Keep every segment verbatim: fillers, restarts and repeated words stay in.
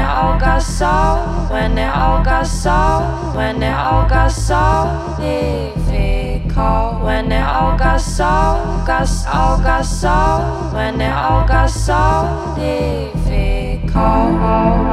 it all got so, when it all got so, when it all got so difficult. When it all got so, got all got so, when it all got so difficult.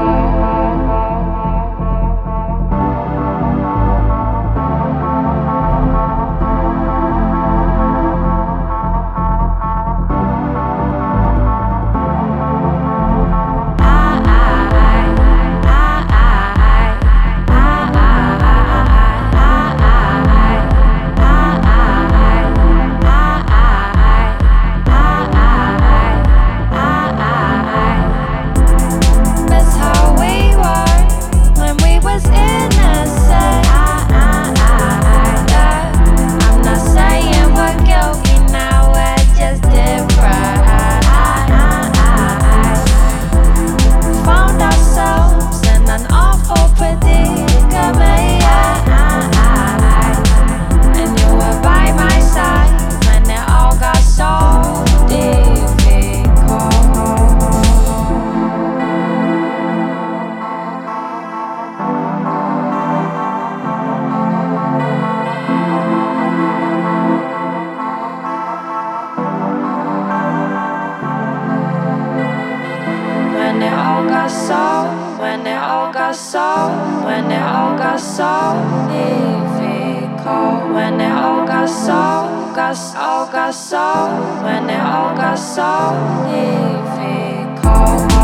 When it all got so, when it all got so, when it all got so difficult. When it all got so, got all got so, when it all got so difficult.